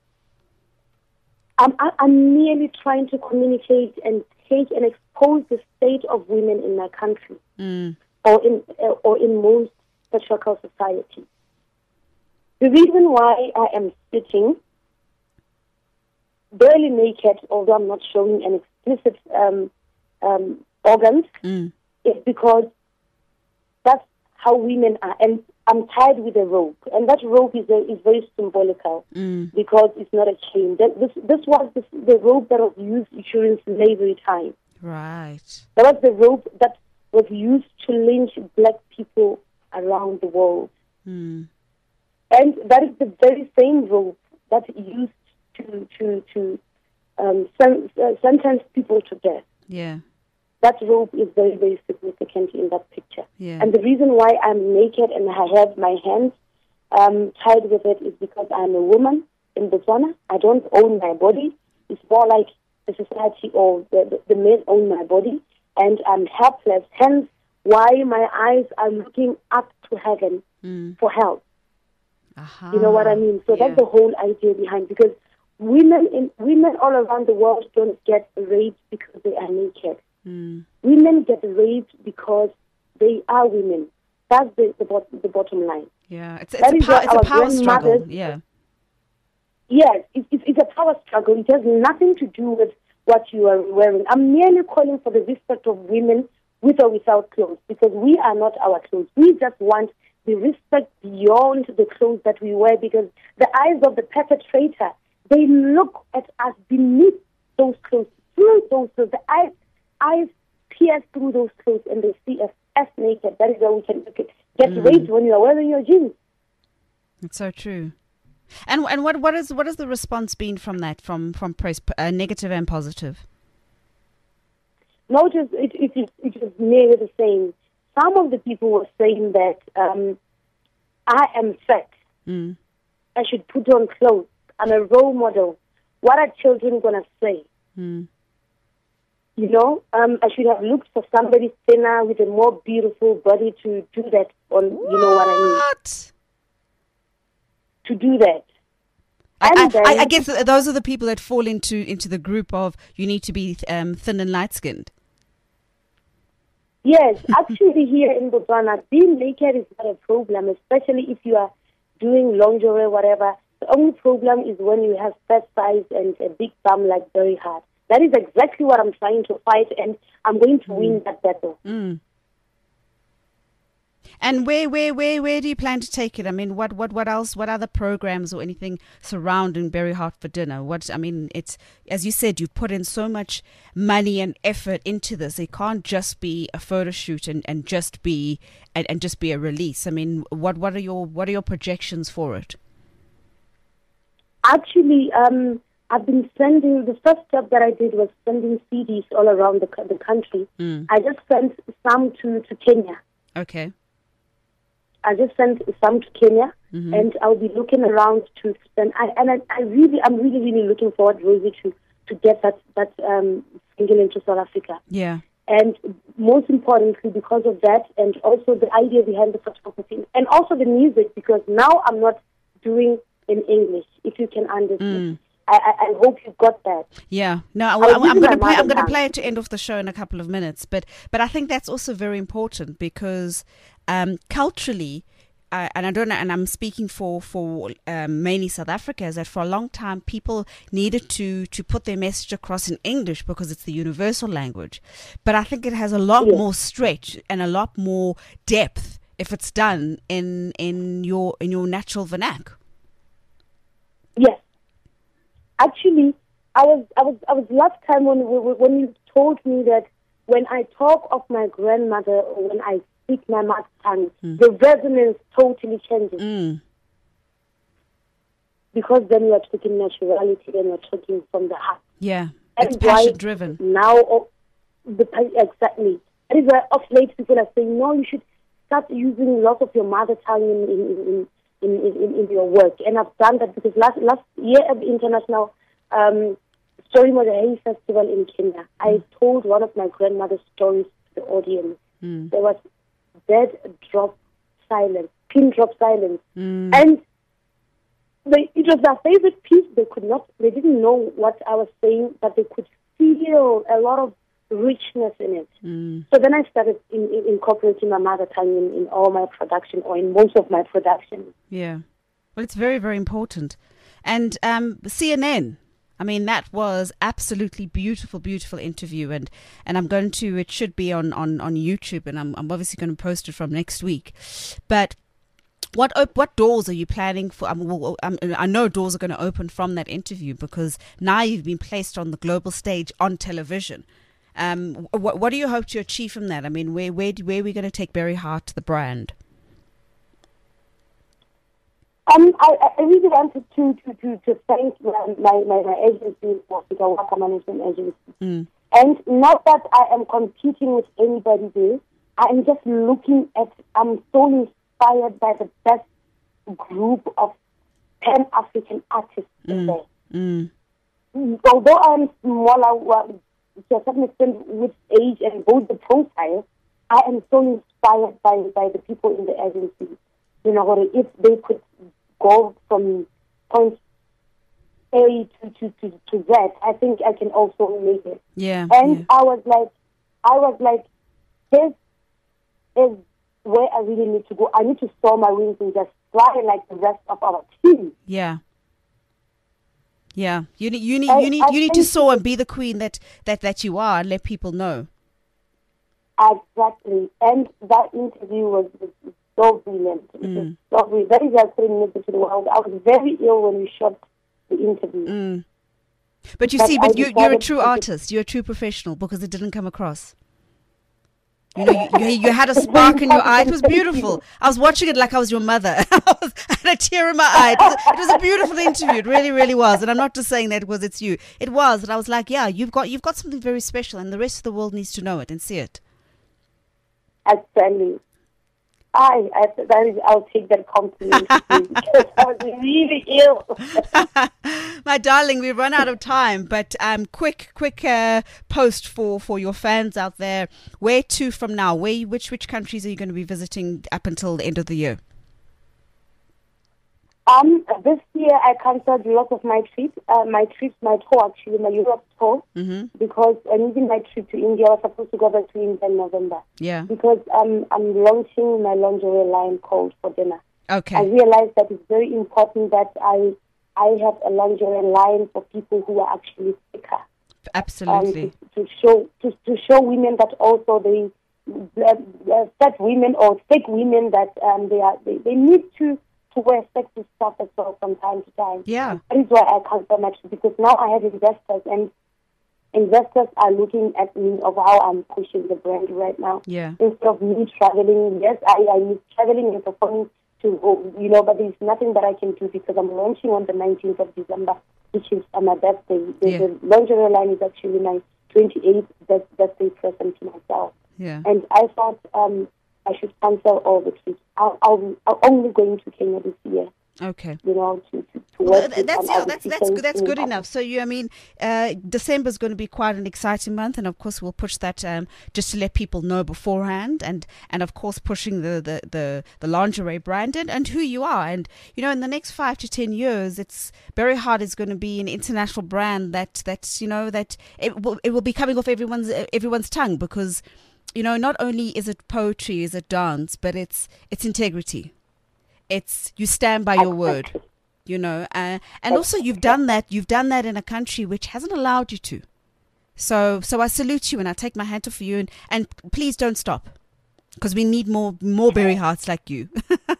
I'm, I'm merely trying to communicate and take and expose the state of women in my country, Mm. or in uh, or in most patriarchal societies. The reason why I am sitting barely naked, although I'm not showing an explicit um, um, organs, Mm. is because that's how women are. And I'm tied with a rope, and that rope is a, is very symbolical Mm. because it's not a chain. That, this this was the, the rope that was used during slavery time. Right. That was the rope that was used to lynch black people around the world. Mm. And that is the very same rope that used to to to um, sen- uh, sentence people to death. Yeah. That rope is very, very significant in that picture. Yeah. And the reason why I'm naked and I have my hands um, tied with it is because I'm a woman in Botswana. I don't own my body. It's more like the society or the, the, the men own my body. And I'm helpless. Hence why my eyes are looking up to heaven Mm. for help. Aha. You know what I mean? So Yeah. that's the whole idea behind, because women in women all around the world don't get raped because they are naked. Mm. Women get raped because they are women. That's the the, bot- the bottom line. Yeah. It's, it's That a, is pow- what it's a our power struggle. grandmothers- Yeah. Yes, it, it, it's a power struggle. It has nothing to do with what you are wearing. I'm merely calling for the respect of women with or without clothes, because we are not our clothes. We just want the respect beyond the clothes that we wear, because the eyes of the perpetrator, they look at us beneath those clothes, through those clothes. The eyes, eyes pierce through those clothes and they see us as naked. That is how we can look at, get Mm. raped when you are wearing your jeans. It's so true. And and what what is what has the response been from that, from from press, uh, negative and positive? Notice it, it, is, it is nearly the same. Some of the people were saying that um, I am fat. Mm. I should put on clothes. I'm a role model. What are children going to say? Mm. You know, um, I should have looked for somebody thinner with a more beautiful body to do that on, you know what I mean? What? To do that. I, And I, then- I, I guess th- those are the people that fall into into the group of you need to be um, thin and light skinned. Yes, actually here in Botswana, being naked is not a problem, especially if you are doing lingerie or whatever. The only problem is when you have fat thighs and a big bum like very hard. That is exactly what I'm trying to fight, and I'm going to win that battle. Mm. And where, where, where, where do you plan to take it? I mean, what, what, what else? What other programs or anything surrounding Berry Heart for Dinner? What I mean, it's as you said, you've put in so much money and effort into this. It can't just be a photo shoot and, and just be and, and just be a release. I mean, what, what are your what are your projections for it? Actually, um, I've been sending, the first step that I did was sending C Ds all around the, co- the country. Mm. I just sent some to, to Kenya. Okay. I just sent some to Kenya, Mhm. and I'll be looking around to send. I, and I, I really, I'm really, really looking forward, Rosie, to, to get that that um, single into South Africa. Yeah. And most importantly, because of that, and also the idea behind the photography, and also the music, because now I'm not doing in English. If you can understand, Mm. I, I, I hope you got that. Yeah, no, I, was I'm, I'm using going to my play. I'm mother going to tongue. play it to end off the show in a couple of minutes. But but I think that's also very important because um, culturally, uh, and I don't know, and I'm speaking for for um, mainly South Africa, is that for a long time people needed to to put their message across in English because it's the universal language. But I think it has a lot Yes. more stretch and a lot more depth if it's done in in your in your natural vernac. Yes. Actually, I was I was I was last time when when you told me that when I talk of my grandmother or when I speak my mother tongue, the resonance totally changes, Mm. because then you are talking naturality and you're talking from the heart. Yeah, That it's is why passion driven. Now, oh, the exactly. That is why of late people are saying, no, you should start using lots of your mother tongue in in, in, in, in, in your work. And I've done that because last last year at the International um, Story Modern Festival in Kenya, I told one of my grandmother's stories to the audience. Mm. There was dead drop silence, pin drop silence. Mm. And they, it was their favorite piece. They could not, they didn't know what I was saying, but they could feel a lot of richness in it. Mm. So then I started in, in, incorporating my mother tongue in, in all my production, or in most of my production. Yeah. Well, it's very, very important. And um, C N N, I mean, that was absolutely beautiful, beautiful interview. And, and I'm going to, it should be on, on, on YouTube, and I'm, I'm obviously going to post it from next week. But what op- what doors are you planning for? Um, well, um, I know doors are going to open from that interview because now you've been placed on the global stage on television. Um, what, what do you hope to achieve from that? I mean, where where do, where are we going to take Berry Heart, the brand? Um, I, I really wanted to to, to, to thank my, my, my, my agency, Africa Waka Management Agency. Mm. And not that I am competing with anybody there. I am just looking at, I'm so inspired by the best group of Pan-African artists Mm. there. Mm. Although I'm smaller, well, to a certain extent with age and both the profile, I am so inspired by, by the people in the agency. You know, if they could go from point A to, to, to, to Z, I think I can also make it. Yeah. And yeah. I was like, I was like, this is where I really need to go. I need to soar my wings and just fly like the rest of our team. Yeah. Yeah. You need you need I- you need I you need to think- soar and be the queen that, that, that you are and let people know. Exactly. And that interview was, was so brilliant. It was Mm. so brilliant. That is a putting message to the world. I was very ill when we shot the interview. Mm. But you But see, I but you, you're a decided true to- artist. You're a true professional because it didn't come across. You know, you, you had a spark in your eye. It was beautiful. I was watching it like I was your mother. I, was, I had a tear in my eye. It was, it was a beautiful interview. It really, really was. And I'm not just saying that because it's you. It was. And I was like, yeah, you've got you've got something very special, and the rest of the world needs to know it and see it. Actually, I, I that is, I'll take that compliment because I was really ill. My darling, we've run out of time, but um, quick, quick uh, post for, for your fans out there. Where to from now? Where, which which countries are you going to be visiting up until the end of the year? Um, this year I cancelled lots of my trips. Uh, my trips, my tour actually, my Europe tour, Mm-hmm. because and even my trip to India, I was supposed to go back to India in November. Yeah. Because um, I'm launching my lingerie line called For Dinner. I Okay. realized that it's very important that I I have a lingerie line for people who are actually sicker. Um, Absolutely. to, to show to, to show women that also they uh, uh, fat women or fake women that um, they are they, they need to, to wear sexy stuff as well from time to time. Yeah. That is why I come so much, because now I have investors, and investors are looking at me of how I'm pushing the brand right now. Yeah. Instead of me traveling, yes, I, I miss traveling and performing to go, you know, but there's nothing that I can do because I'm launching on the nineteenth of December, which is uh, my birthday. The, Yeah. the lingerie line is actually my twenty-eighth birth- birthday present to myself. Yeah. And I thought um, I should cancel all the trips. I'll, I'll, I'm only going to Kenya this year, Okay. you know, to, to, to Well, work th- with that's some yeah, other that's people that's in- good. That's in good Africa. enough. So you, I mean, uh, December is going to be quite an exciting month, and of course we'll push that um, just to let people know beforehand, and and of course pushing the the the, the lingerie brand and, and who you are, and you know in the next five to ten years, it's Berry Heart is going to be an international brand that that's you know that it will it will be coming off everyone's everyone's tongue, because you know not only is it poetry, is it dance, but it's it's integrity. It's you stand by your word. Exactly. You know, uh, and also you've done that. You've done that in a country which hasn't allowed you to. So, so I salute you and I take my hat off for you. And, and please don't stop, because we need more more Berry Hearts like you.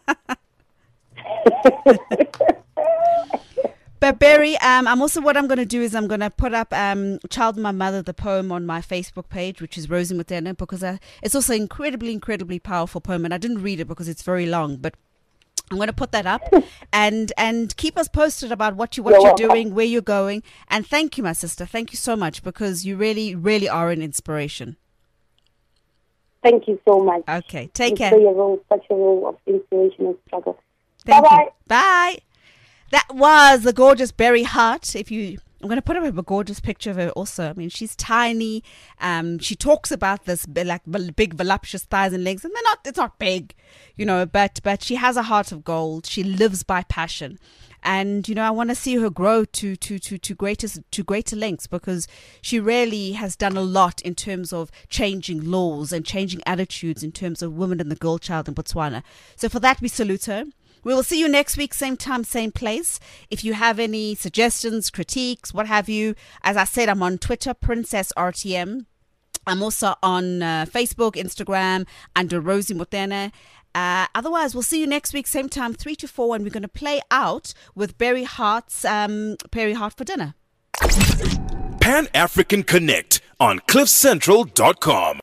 But Berry, um, I'm also what I'm going to do is I'm going to put up um, "Child of My Mother," the poem, on my Facebook page, which is Rosie Mutena, because I, it's also an incredibly, incredibly powerful poem, and I didn't read it because it's very long, but I'm going to put that up and and keep us posted about what you what You're you're welcome. doing, where you're going, and thank you, my sister. Thank you so much, because you really, really are an inspiration. Thank you so much. Okay, take You care. play a role, such a role of inspiration and struggle. Thank Bye-bye. you. Bye. That was the gorgeous Berry Heart. If you, I'm going to put up a gorgeous picture of her also. I mean, she's tiny. Um, she talks about this bi- like vol- big voluptuous thighs and legs, and they're not. It's not big, you know. But but she has a heart of gold. She lives by passion, and you know, I want to see her grow to to to to greater to greater lengths, because she really has done a lot in terms of changing laws and changing attitudes in terms of women and the girl child in Botswana. So for that, we salute her. We will see you next week, same time, same place. If you have any suggestions, critiques, what have you, as I said, I'm on Twitter, Princess R T M. I'm also on uh, Facebook, Instagram, under Rosie Mutena. Uh, otherwise, we'll see you next week, same time, three to four, and we're going to play out with Berry Heart's um, Berry Heart for Dinner. Pan African Connect on cliff central dot com.